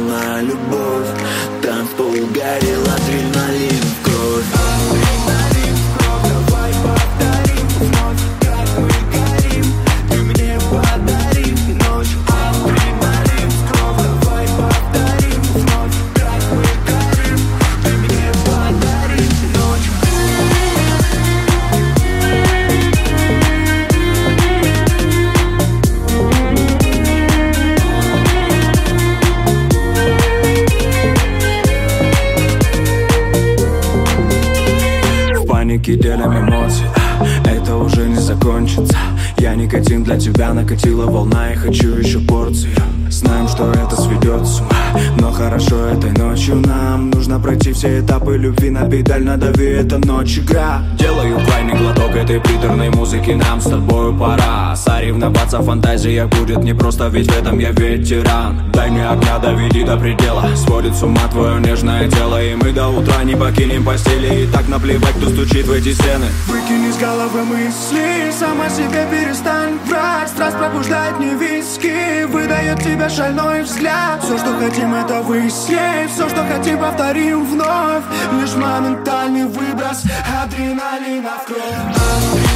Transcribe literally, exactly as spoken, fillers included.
полная любовь. Танцпол горел, адреналин в кровь. Адреналин в кровь, давай повторим вновь, как мы горим. Ты мне подари ночь. Адреналин в кровь, давай повторим вновь, как мы горим. Ты мне подари ночь. Паники делим эмоции, это уже не закончится. Я никотин для тебя, накатила волна и хочу еще порцию. Знаем, что это сведет с ума, но хорошо этой ночью нам нужно пройти все этапы любви. На педаль надави, это ночь игра. Делаю крайний глоток этой приторной музыки, нам с тобою пора. Соревноваться в фантазиях будет непросто, ведь в этом я ветеран. Дай мне огня, доведи до предела, сводит с ума твое нежное тело. И мы до утра не покинем постели, и так наплевать, кто стучит в эти стены. Выкини с головы мысли, сама себе перестань врать. Страсть пробуждает мне виски, выдает тебя шальной взгляд. Все, что хотим, это выяснить, все, что хотим, повторим вновь. Лишь моментальный выброс адреналина в кровь.